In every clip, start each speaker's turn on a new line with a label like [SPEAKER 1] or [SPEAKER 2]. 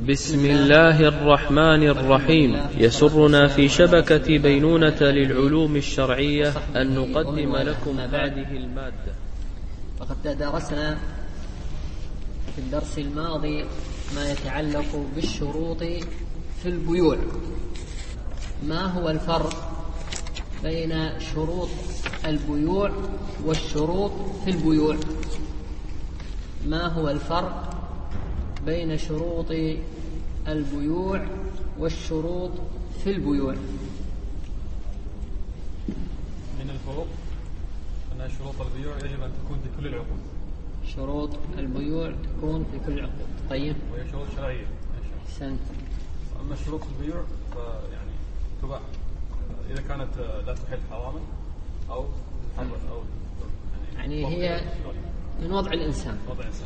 [SPEAKER 1] بسم الله الرحمن الرحيم. يسرنا في شبكة بينونة للعلوم الشرعية أن نقدم لكم هذه المادة.
[SPEAKER 2] وقد درسنا في الدرس الماضي ما يتعلق بالشروط في البيوع. ما هو الفرق بين شروط البيوع والشروط في البيوع؟ ما هو الفرق بين شروط البيوع والشروط في البيوع؟
[SPEAKER 3] من الفروق أن شروط البيوع يجب أن تكون في كل العقود.
[SPEAKER 2] شروط البيوع تكون في كل العقود. طيب،
[SPEAKER 3] وهي شروط شرعية.
[SPEAKER 2] أحسنت.
[SPEAKER 3] أما شروط البيوع فيعني تباح إذا كانت لا تحل حراما أو
[SPEAKER 2] يعني هي من وضع الإنسان،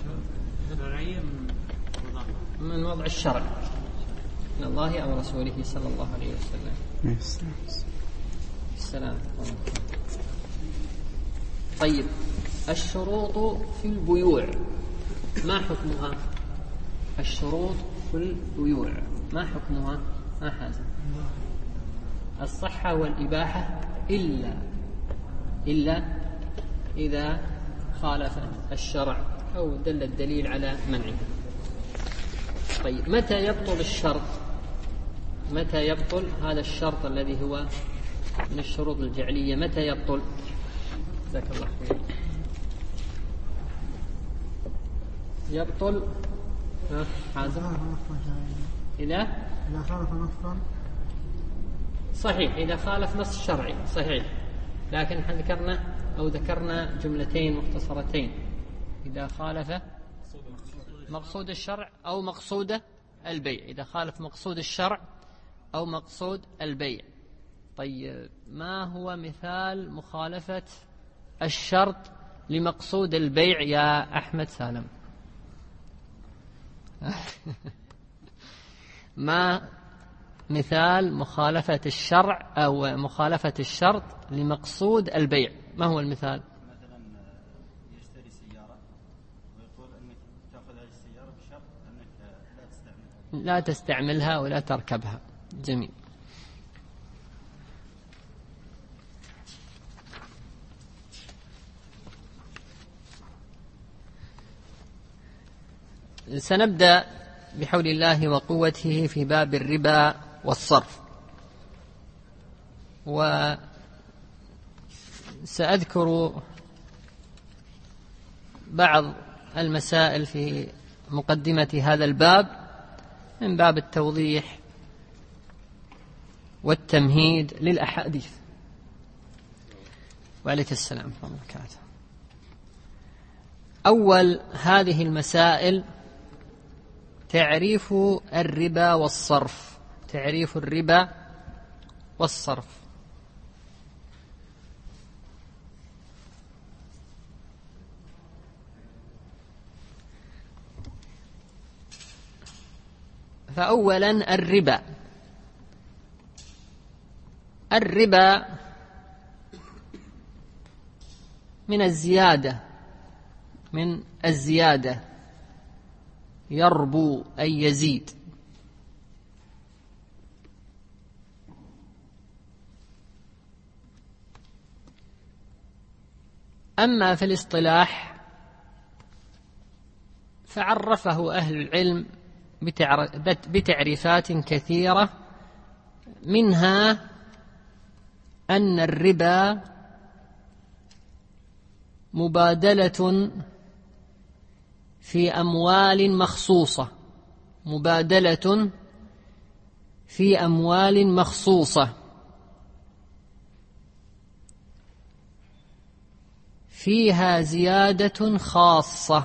[SPEAKER 2] من وضع الشرع من الله أو رسوله صلى الله عليه وسلم. السلام. طيب، الشروط في البيوع ما حكمها؟ الشروط في البيوع ما حكمها؟ ما حازم الصحة والإباحة إلا إذا خالف الشرع أو دل الدليل على منعه. طيب، متى يبطل الشرط؟ متى يبطل هذا الشرط الذي هو من الشروط الجعلية؟ متى يبطل؟ جزاك الله خير. يبطل حازم إذا
[SPEAKER 4] خالف نصا.
[SPEAKER 2] صحيح، إذا خالف نص شرعي صحيح، لكن ذكرنا جملتين مختصرتين. إذا خالف مقصود الشرع أو مقصود البيع، إذا خالف مقصود الشرع أو مقصود البيع. طيب، ما هو مثال مخالفة الشرط لمقصود البيع يا أحمد سالم؟ ما مثال مخالفة الشرع أو مخالفة الشرط لمقصود البيع؟ ما هو المثال؟
[SPEAKER 5] مثلا يشتري سيارة ويقول أنك تأخذ هذه السيارة بشرط أنك
[SPEAKER 2] لا تستعملها ولا تركبها. جميل. سنبدأ بحول الله وقوته في باب الربا والصرف، وسأذكر بعض المسائل في مقدمة هذا الباب من باب التوضيح والتمهيد للأحاديث. وعليك السلام ورحمة الله وبركاته. أول هذه المسائل تعريف الربا والصرف. تعريف الربا والصرف. فأولا الربا من الزيادة يربو أي يزيد. أما في الاصطلاح فعرفه أهل العلم بتعريفات كثيرة، منها أن الربا مبادلة في أموال مخصوصة، مبادلة في أموال مخصوصة فيها زيادة خاصة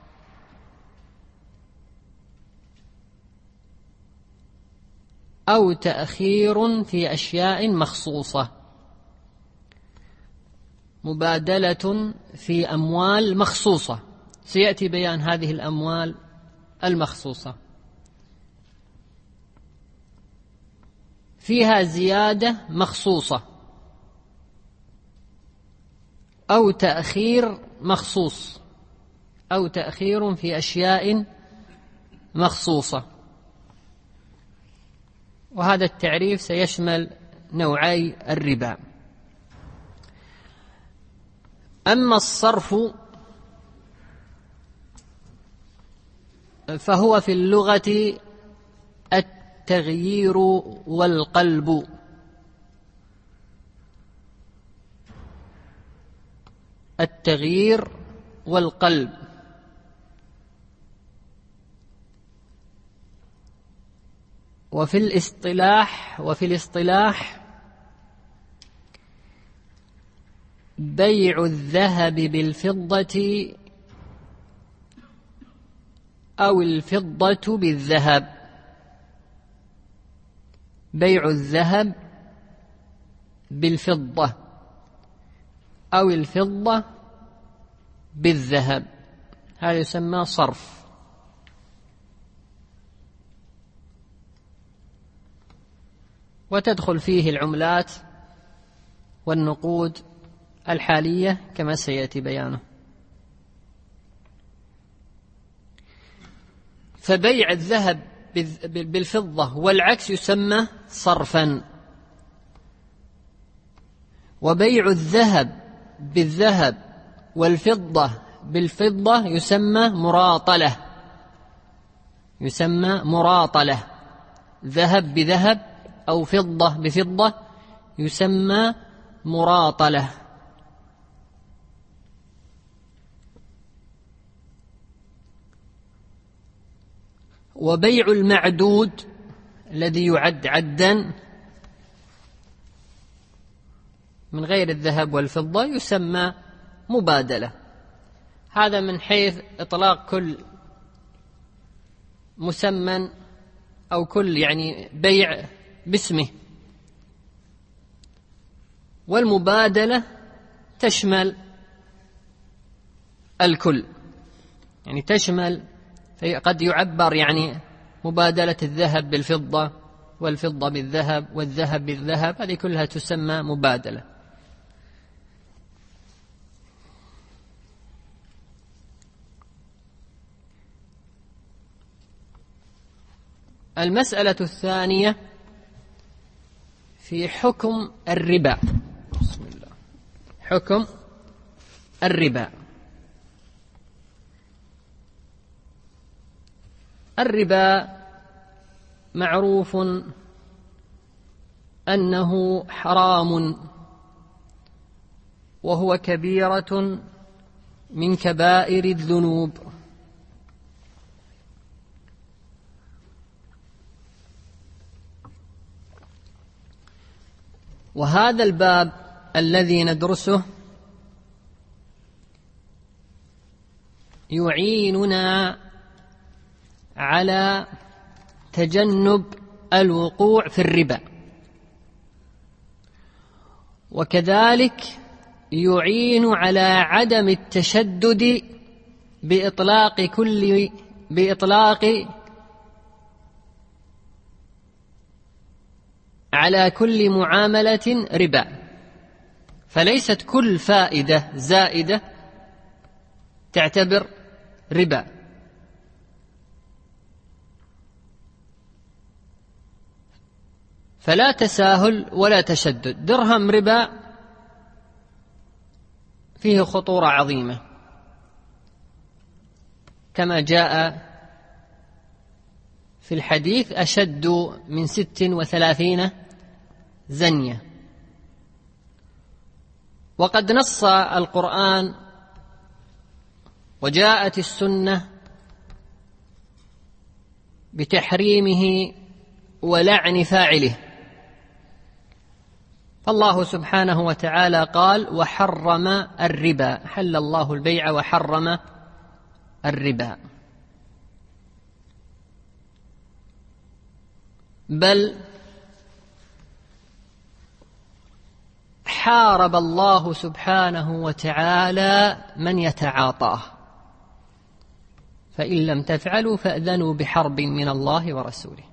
[SPEAKER 2] أو تأخير في أشياء مخصوصة. مبادلة في أموال مخصوصة، سيأتي بيان هذه الأموال المخصوصة. فيها زيادة مخصوصة أو تأخير مخصوص أو تأخير في أشياء مخصوصة. وهذا التعريف سيشمل نوعي الربا. أما الصرف فهو في اللغة التغيير والقلب. التغيير والقلب. وفي الاصطلاح بيع الذهب بالفضة أو الفضة بالذهب. بيع الذهب بالفضة أو الفضة بالذهب، هذا يسمى صرف. وتدخل فيه العملات والنقود الحالية كما سيأتي بيانه. فبيع الذهب بالفضة والعكس يسمى صرفا، وبيع الذهب بالذهب والفضة بالفضة يسمى مراطلة. يسمى مراطلة. ذهب بذهب أو فضة بفضة يسمى مراطلة. وبيع المعدود الذي يعد عدا من غير الذهب والفضة يسمى مبادلة. هذا من حيث إطلاق كل مسمى أو كل بيع باسمه. والمبادلة تشمل الكل، تشمل، قد يعبر مبادلة الذهب بالفضة والفضة بالذهب والذهب بالذهب، هذه كلها تسمى مبادلة. المسألة الثانية في حكم الربا. بسم الله. حكم الربا. الربا معروف أنه حرام، وهو كبيرة من كبائر الذنوب. وهذا الباب الذي ندرسه يعيننا على تجنب الوقوع في الربا، وكذلك يعين على عدم التشدد بإطلاق على كل معاملة ربا. فليست كل فائدة زائدة تعتبر ربا. فلا تساهل ولا تشدد. درهم ربا فيه خطورة عظيمة كما جاء في الحديث: أشد من 36 زنية. وقد نص القرآن وجاءت السنة بتحريمه ولعن فاعله. فالله سبحانه وتعالى قال: وحرم الربا. حل الله البيع وحرم الربا. بل حارب الله سبحانه وتعالى من يتعاطاه، فإن لم تفعلوا فأذنوا بحرب من الله ورسوله.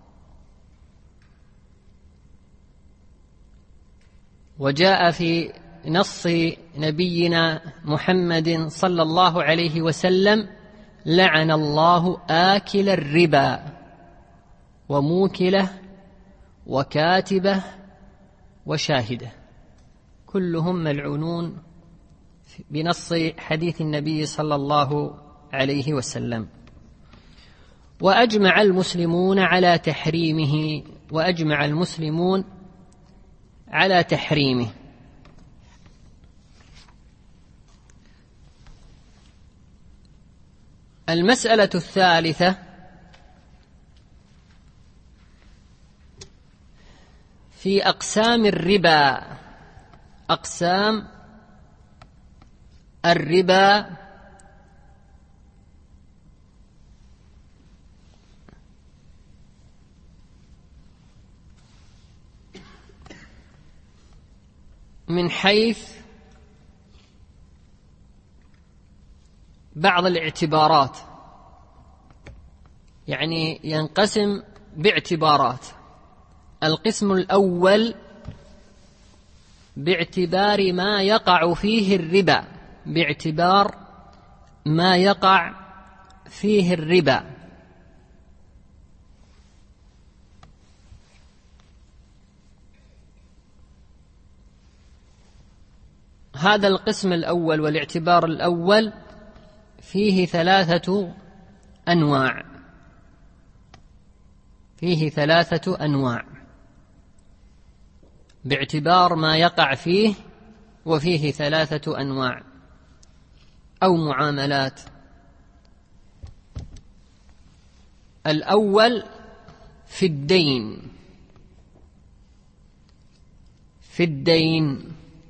[SPEAKER 2] وجاء في نص نبينا محمد صلى الله عليه وسلم: لعن الله آكل الربا وموكله وكاتبة وشاهدة، كلهم ملعونون بنص حديث النبي صلى الله عليه وسلم. وأجمع المسلمون على تحريمه. المسألة الثالثة في أقسام الربا. أقسام الربا من حيث بعض الاعتبارات، يعني ينقسم باعتبارات. القسم الأول باعتبار ما يقع فيه الربا، باعتبار ما يقع فيه الربا. هذا القسم الأول والاعتبار الأول فيه ثلاثة أنواع باعتبار ما يقع فيه، وفيه ثلاثة أنواع أو معاملات. الأول في الدين،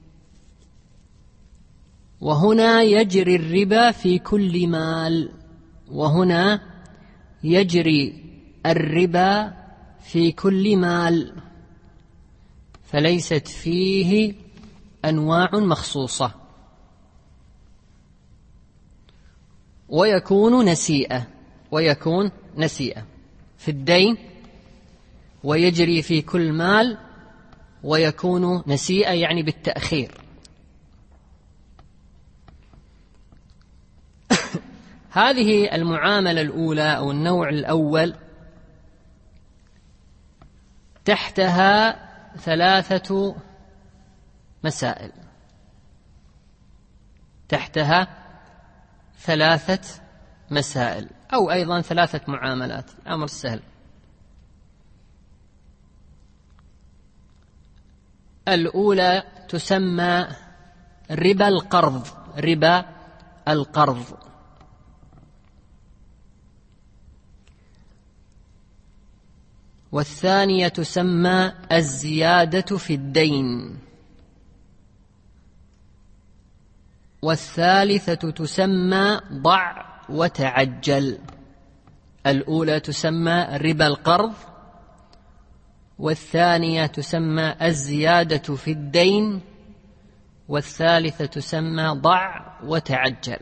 [SPEAKER 2] وهنا يجري الربا في كل مال، وهنا يجري الربا في كل مال، فليست فيه أنواع مخصوصة. ويكون نسيئة في الدين، ويجري في كل مال، ويكون نسيئة يعني بالتأخير. هذه المعاملة الأولى أو النوع الأول تحتها ثلاثة مسائل، أو أيضا ثلاثة معاملات. الأمر سهل. الأولى تسمى ربا القرض، والثانية تسمى الزيادة في الدين، والثالثة تسمى ضع وتعجل. الأولى تسمى ربا القرض، والثانية تسمى الزيادة في الدين، والثالثة تسمى ضع وتعجل.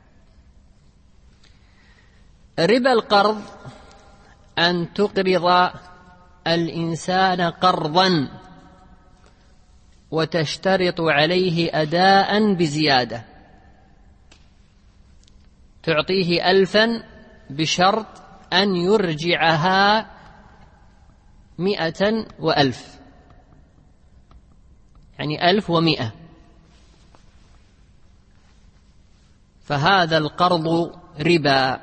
[SPEAKER 2] ربا القرض أن تقرض الإنسان قرضا وتشترط عليه أداء بزيادة، تعطيه 1000 بشرط أن يرجعها 100 و1000، يعني 1100. فهذا القرض ربا.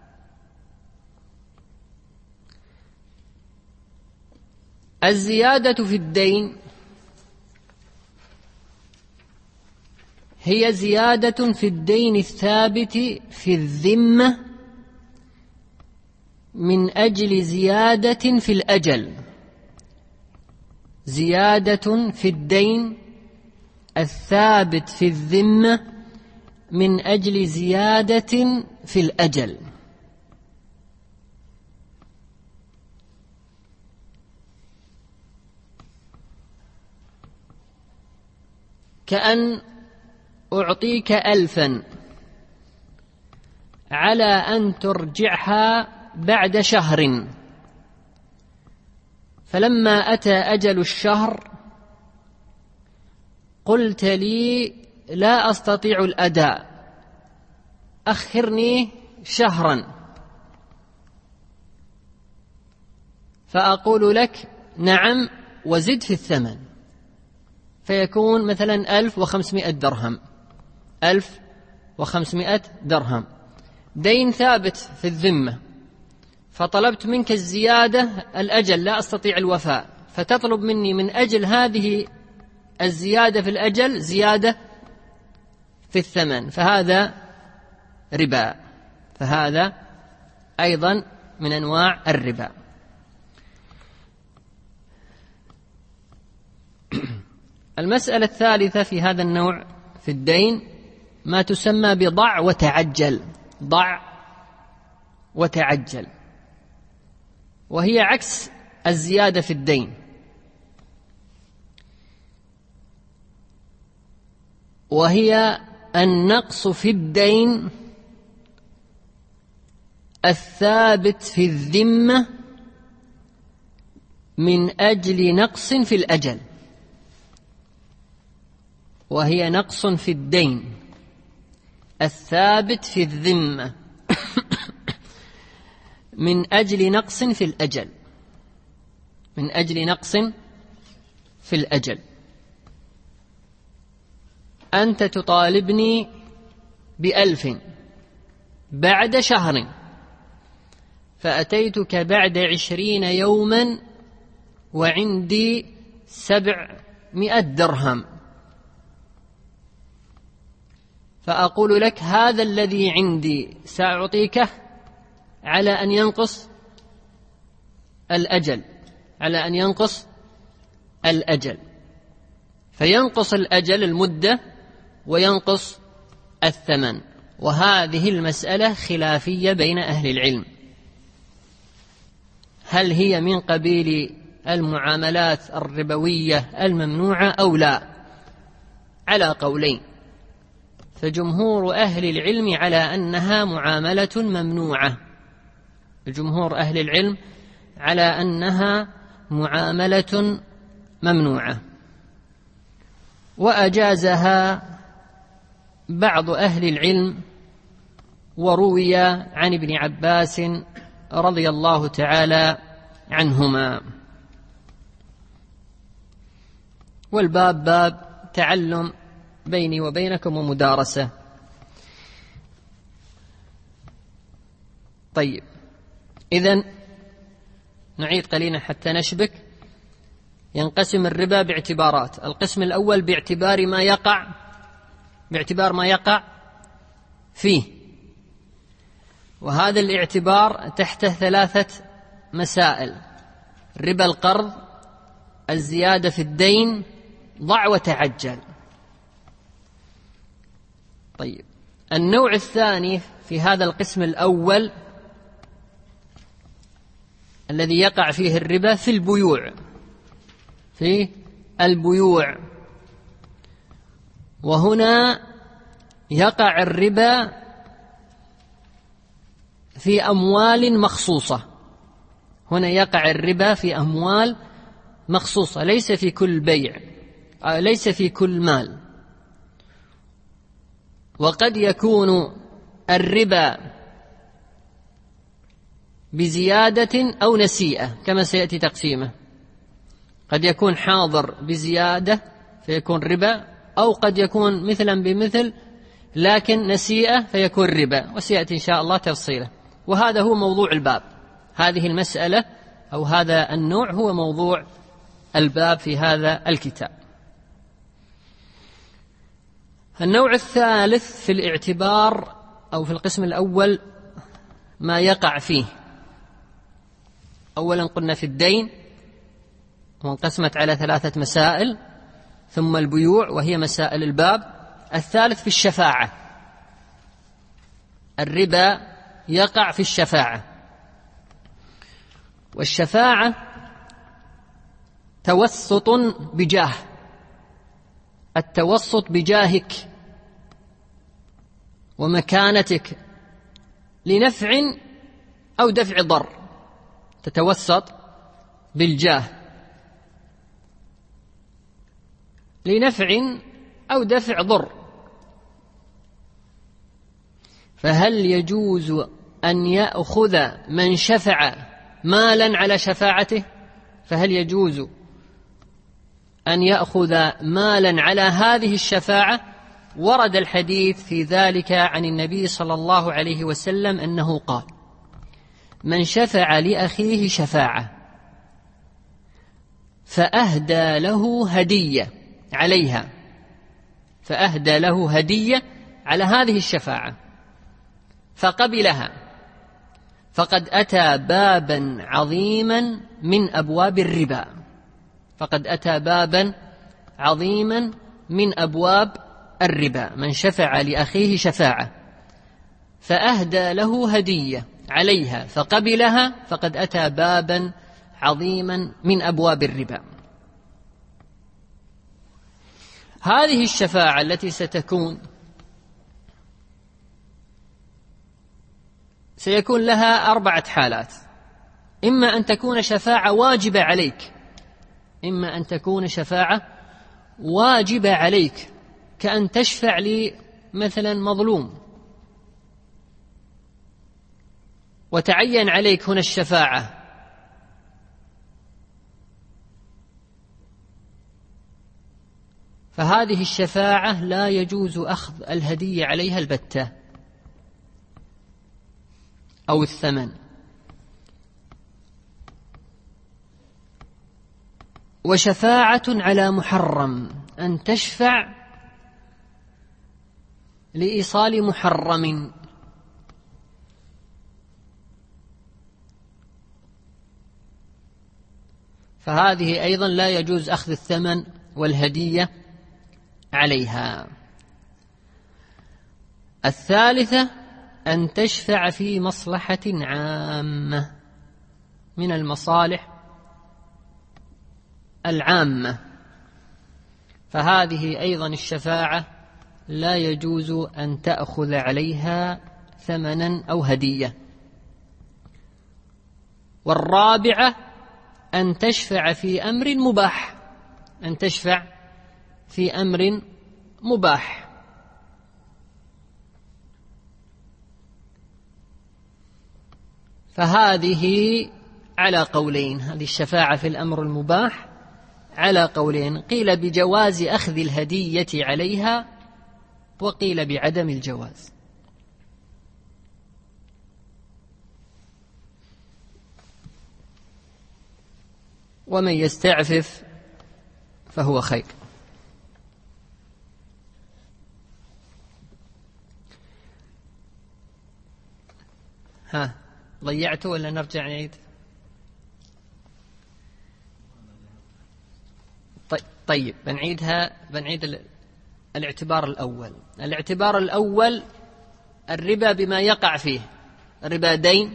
[SPEAKER 2] الزيادة في الدين هي زيادة في الدين الثابت في الذمة من أجل زيادة في الأجل. زيادة في الدين الثابت في الذمة من أجل زيادة في الأجل. كأن أعطيك 1000 على أن ترجعها بعد شهر، فلما أتى أجل الشهر قلت لي لا أستطيع الأداء، أخرني شهرا، فأقول لك نعم وزد في الثمن، فيكون مثلا 1500 درهم، 1500 درهم دين ثابت في الذمة، فطلبت منك الزيادة، الأجل لا أستطيع الوفاء، فتطلب مني من أجل هذه الزيادة في الأجل زيادة في الثمن، فهذا ربا، فهذا أيضا من أنواع الربا. المسألة الثالثة في هذا النوع في الدين ما تسمى بضع وتعجل، ضع وتعجل، وهي عكس الزيادة في الدين، وهي النقص في الدين الثابت في الذمة من أجل نقص في الأجل، وهي نقص في الدين الثابت في الذمة من أجل نقص في الأجل، من أجل نقص في الأجل. أنت تطالبني ب1000 بعد شهر، فأتيتك بعد 20 يوما وعندي 700 درهم، فأقول لك هذا الذي عندي سأعطيكه على أن ينقص الأجل، على أن ينقص الأجل، فينقص الأجل المدة وينقص الثمن. وهذه المسألة خلافية بين أهل العلم، هل هي من قبيل المعاملات الربوية الممنوعة أو لا، على قولين، فجمهور أهل العلم على أنها معاملة ممنوعة، جمهور أهل العلم على أنها معاملة ممنوعة، وأجازها بعض أهل العلم، وروي عن ابن عباس رضي الله تعالى عنهما. والباب باب تعلم بيني وبينكم ومدارسة. طيب، إذن نعيد قليلا حتى نشبك. ينقسم الربا باعتبارات. القسم الأول باعتبار ما يقع فيه، وهذا الاعتبار تحته 3 مسائل: ربا القرض، الزيادة في الدين، ضع وتعجل. طيب، النوع الثاني في هذا القسم الأول الذي يقع فيه الربا في البيوع، وهنا يقع الربا في أموال مخصوصة، هنا يقع الربا في أموال مخصوصة، ليس في كل بيع، ليس في كل مال. وقد يكون الربا بزيادة أو نسيئة كما سيأتي تقسيمه، قد يكون حاضر بزيادة فيكون ربا، أو قد يكون مثلا بمثل لكن نسيئة فيكون ربا، وسيأتي إن شاء الله تفصيله. وهذا هو موضوع الباب، هذه المسألة أو هذا النوع هو موضوع الباب في هذا الكتاب. النوع الثالث في الاعتبار أو في القسم الأول ما يقع فيه. أولا قلنا في الدين، وانقسمت على 3 مسائل، ثم البيوع وهي مسائل الباب. الثالث في الشفاعة، الربا يقع في الشفاعة، والشفاعة توسط بجاه، التوسط بجاهك ومكانتك لنفع أو دفع ضر، تتوسط بالجاه لنفع أو دفع ضر. فهل يجوز أن يأخذ من شفع مالا على شفاعته؟ فهل يجوز أن يأخذ مالا على هذه الشفاعة؟ ورد الحديث في ذلك عن النبي صلى الله عليه وسلم أنه قال: من شفع لأخيه شفاعة فأهدى له هدية عليها، فأهدى له هدية على هذه الشفاعة فقبلها، فقد أتى بابا عظيما من أبواب الربا، فقد أتى بابا عظيما من أبواب الربا. من شفع لأخيه شفاعة فأهدى له هدية عليها فقبلها، فقد أتى بابا عظيما من أبواب الربا. هذه الشفاعة التي ستكون سيكون لها 4 حالات: إما أن تكون شفاعة واجبة عليك، إما أن تكون شفاعة واجبة عليك، كأن تشفع لي مثلا مظلوم وتعين عليك هنا الشفاعة، فهذه الشفاعة لا يجوز أخذ الهدية عليها البتة أو الثمن. وشفاعة على محرم، أن تشفع لإيصال محرم، فهذه أيضا لا يجوز أخذ الثمن والهدية عليها. الثالثة أن تشفع في مصلحة عامة من المصالح العامة، فهذه أيضا الشفاعة لا يجوز أن تأخذ عليها ثمنا أو هدية. والرابعة أن تشفع في أمر مباح، أن تشفع في أمر مباح. فهذه على قولين، هذه الشفاعة في الأمر المباح على قولين: قيل بجواز أخذ الهدية عليها، وقيل بعدم الجواز. ومن يستعفف فهو خير. ها، ضيعته ولا نرجع نعيد؟ طيب بنعيدها، بنعيد الاعتبار الأول. الاعتبار الأول الربا بما يقع فيه، الربا دين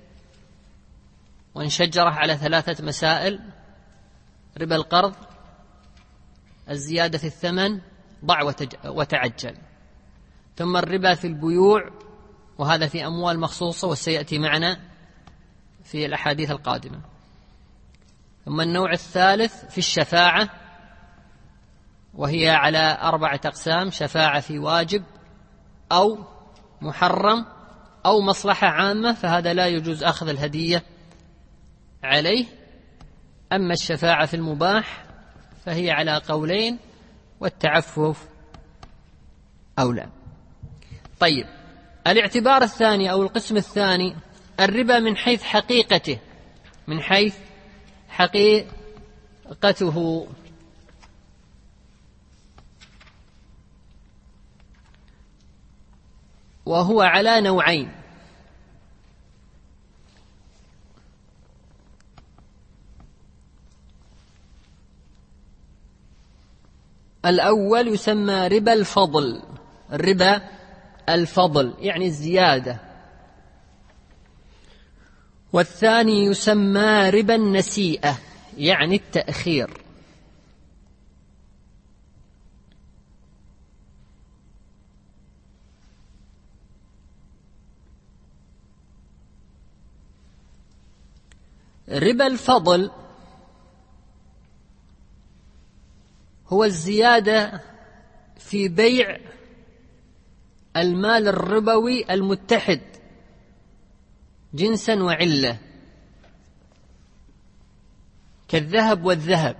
[SPEAKER 2] وانشجره على 3 مسائل: ربا القرض، الزيادة في الثمن، ضع وتعجل، ثم الربا في البيوع، وهذا في أموال مخصوصة وسيأتي معنا في الأحاديث القادمة. ثم النوع الثالث في الشفاعة، وهي على 4 أقسام: شفاعة في واجب أو محرم أو مصلحة عامة، فهذا لا يجوز أخذ الهدية عليه. أما الشفاعة في المباح فهي على قولين، والتعفف أولى. طيب، الاعتبار الثاني أو القسم الثاني الربا من حيث حقيقته، من حيث حقيقته، وهو على نوعين: الأول يسمى ربا الفضل، الربا الفضل يعني الزيادة، والثاني يسمى ربا النسيئة يعني التأخير. ربا الفضل هو الزيادة في بيع المال الربوي المتحد جنسا وعلة، كالذهب والذهب،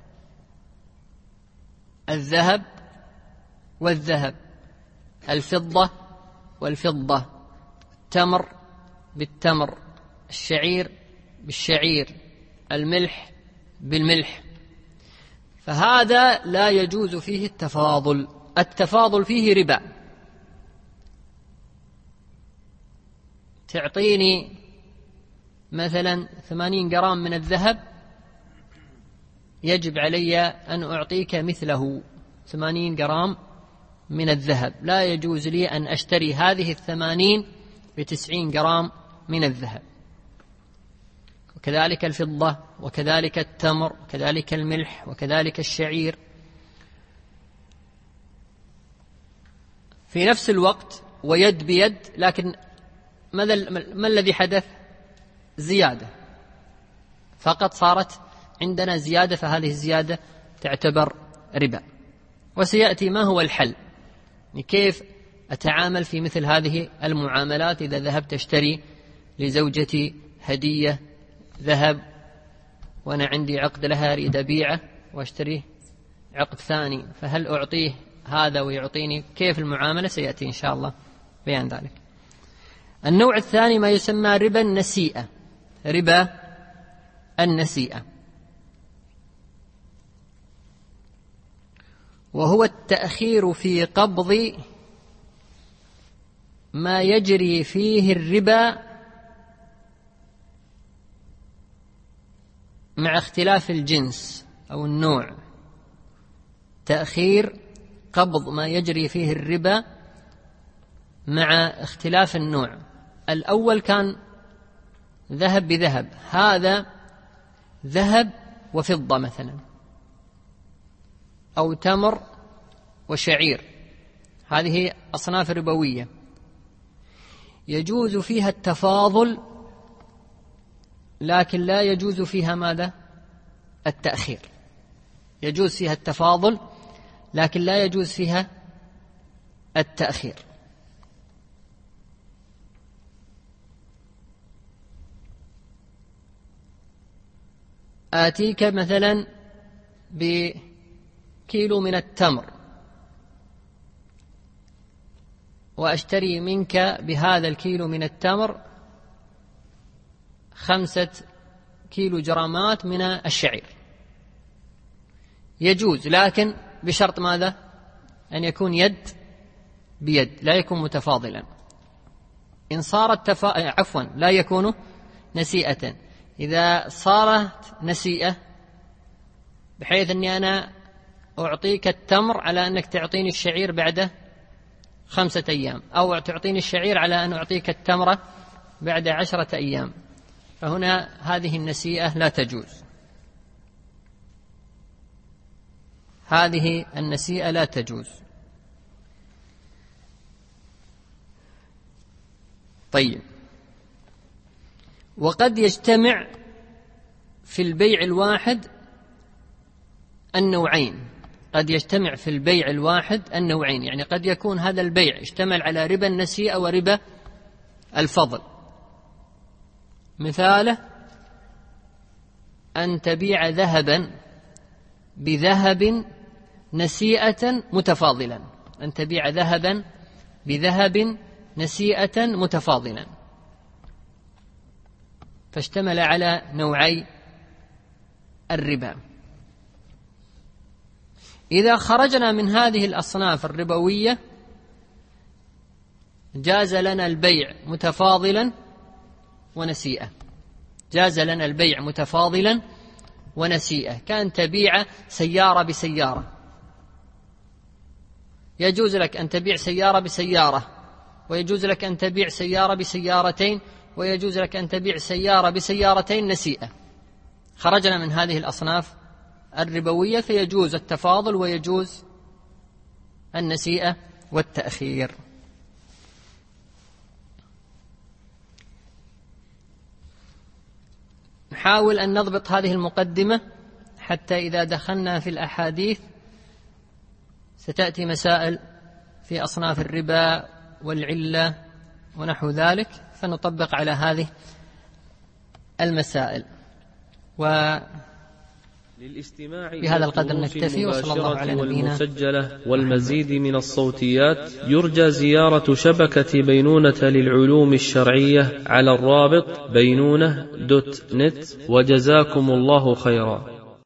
[SPEAKER 2] الذهب والذهب، الفضة والفضة، التمر بالتمر، الشعير بالشعير، الملح بالملح. فهذا لا يجوز فيه التفاضل. التفاضل فيه ربا. تعطيني مثلا 80 جرام من الذهب، يجب علي أن أعطيك مثله 80 جرام من الذهب. لا يجوز لي أن أشتري هذه 80 ب90 جرام من الذهب. وكذلك الفضة، وكذلك التمر، وكذلك الملح، وكذلك الشعير. في نفس الوقت ويد بيد، لكن ما الذي حدث؟ زيادة فقط، صارت عندنا زيادة، فهذه الزيادة تعتبر ربا. وسيأتي ما هو الحل، كيف أتعامل في مثل هذه المعاملات. إذا ذهبت أشتري لزوجتي هدية ذهب وأنا عندي عقد لها أريد أبيعه وأشتريه عقد ثاني، فهل أعطيه هذا ويعطيني؟ كيف المعاملة؟ سيأتي إن شاء الله بيان ذلك. النوع الثاني ما يسمى ربا النسيئة. ربا النسيئة وهو التأخير في قبض ما يجري فيه الربا مع اختلاف الجنس أو النوع. تأخير قبض ما يجري فيه الربا مع اختلاف النوع. الأول كان ذهب بذهب، هذا ذهب وفضة مثلا، أو تمر وشعير، هذه أصناف ربوية يجوز فيها التفاضل، لكن لا يجوز فيها ماذا؟ التأخير. يجوز فيها التفاضل لكن لا يجوز فيها التأخير. آتيك مثلا بكيلو من التمر وأشتري منك بهذا الكيلو من التمر 5 كيلو جرامات من الشعير. يجوز، لكن بشرط ماذا؟ أن يكون يد بيد، لا يكون متفاضلا. إن صارت لا يكون نسيئة. إذا صارت نسيئة بحيث أني أنا أعطيك التمر على أنك تعطيني الشعير بعد 5 أيام، أو تعطيني الشعير على أن أعطيك التمرة بعد 10 أيام، فهنا هذه النسيئة لا تجوز. هذه النسيئة لا تجوز. طيب، وقد يجتمع في البيع الواحد النوعين. قد يجتمع في البيع الواحد النوعين، يعني قد يكون هذا البيع اشتمل على ربا النسيئة وربا الفضل. مثاله أن تبيع ذهبا بذهب نسيئة متفاضلا، أن تبيع ذهبا بذهب نسيئة متفاضلا، فاشتمل على نوعي الربا. إذا خرجنا من هذه الأصناف الربوية جاز لنا البيع متفاضلا ونسيئة. جاز لنا البيع متفاضلا ونسيئة، كأن تبيع سيارة بسيارة. يجوز لك أن تبيع سيارة بسيارة، ويجوز لك أن تبيع سيارة بسيارتين، ويجوز لك أن تبيع سيارة بسيارتين نسيئة. خرجنا من هذه الأصناف الربوية، فيجوز التفاضل ويجوز النسيئة والتأخير. نحاول أن نضبط هذه المقدمة حتى إذا دخلنا في الأحاديث ستأتي مسائل في أصناف الربا والعلة ونحو ذلك، فنطبق على هذه المسائل. بهذا القدر نكتفي، وصلى الله على نبينا
[SPEAKER 1] والمسجلة والمزيد من الصوتيات. يرجى زيارة شبكة بينونة للعلوم الشرعية على الرابط بينونة.net. وجزاكم الله خيرا.